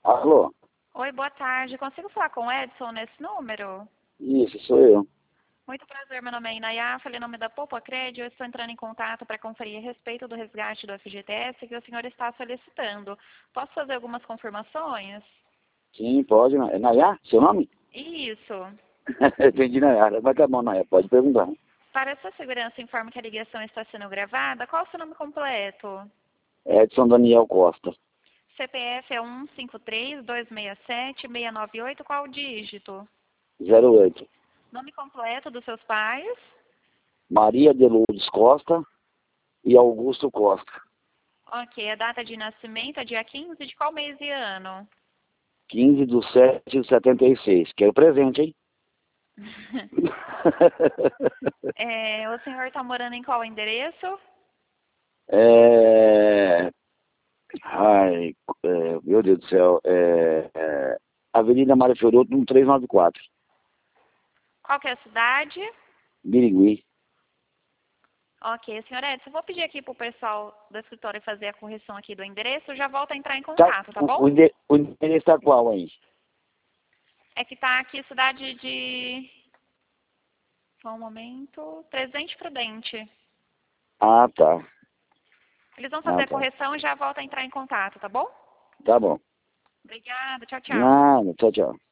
Alô? Oi, boa tarde. Consigo falar com o Edson nesse número? Isso, sou eu. Muito prazer, meu nome é Inayá, falei em nome da Poupa Crédito. Eu estou entrando em contato para conferir a respeito do resgate do FGTS que o senhor está solicitando. Posso fazer algumas confirmações? Sim, pode. É Nayá? Seu nome? Isso. Entendi, Nayá. Mas tá bom, Nayá. Pode perguntar. Para a sua segurança, informo que a ligação está sendo gravada. Qual o seu nome completo? Edson Daniel Costa. CPF é 153-267-698. Qual o dígito? 08. Nome completo dos seus pais? Maria de Lourdes Costa e Augusto Costa. Ok, a data de nascimento é dia 15 de qual mês e ano? 15/7/76. Quero presente, hein? O senhor está morando em qual endereço? é... Ai, meu Deus do céu. Avenida Mário Fiorotto, 1394. Qual que é a cidade? Birigui. Ok, senhor Edson, eu vou pedir aqui para o pessoal do escritório fazer a correção aqui do endereço, já volto a entrar em Tá, contato, tá bom? o endereço tá qual aí? É que está aqui cidade de... Só um momento... Presidente Prudente. Ah, tá. Eles vão fazer Ah, a tá. correção e já volto a entrar em contato, tá bom? Tá bom. Obrigada, tchau, tchau. Nada, tchau, tchau.